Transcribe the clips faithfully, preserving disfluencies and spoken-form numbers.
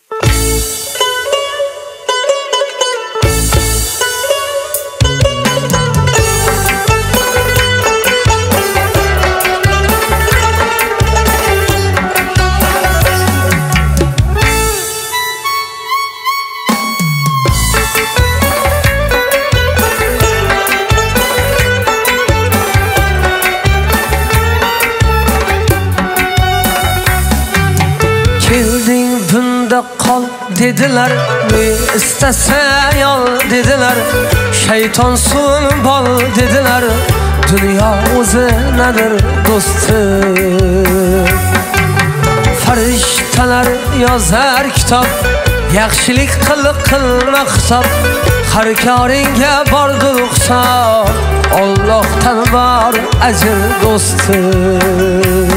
Kelding bunda qol dedilar, ne istasan ol dedilar, shaytonsun bol dedilar, dunyo o'zi nadir do'stim. Farishtalar yozar kitob, yaxshilik qil qilma hisob, har koringga bordir hisob, Allohdan bor ajr do'stim.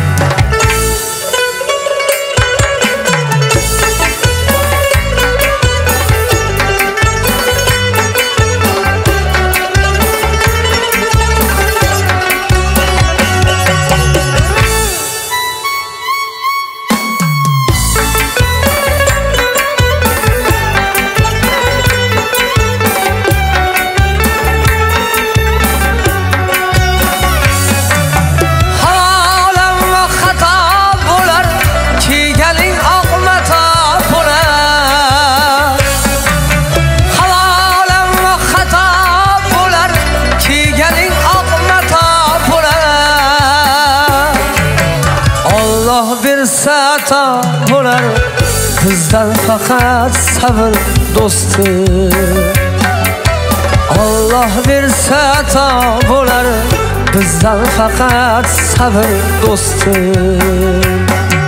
Sata bo'lar bizdan faqat sabr do'stim. Alloh bersa to bo'lar bizdan faqat sabr do'stim.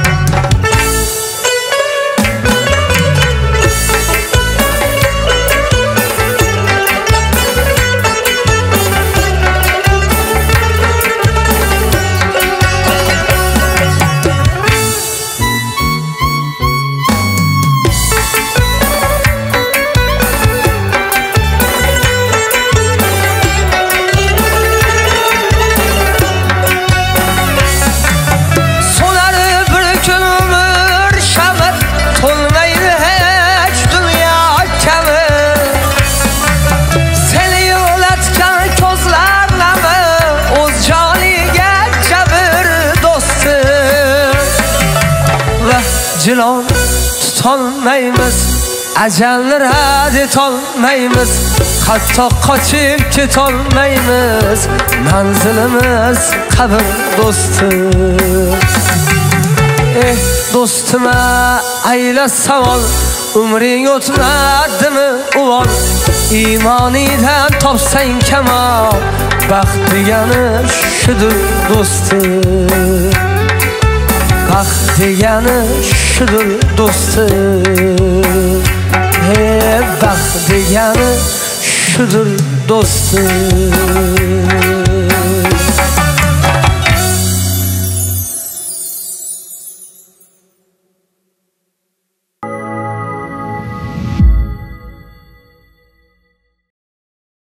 Jilon tutolmaymiz, ajalni rad etolmaymiz, hatto qochib ketolmaymiz, manzilimiz qabr do'stim. Eh do'stima ayla savol, umring o'tmadimi uvol, iymonidan topsang kamol, baxt degani shudur do'stim. Baxt degani shudur do'stim. He baxt degani shudur do'stim.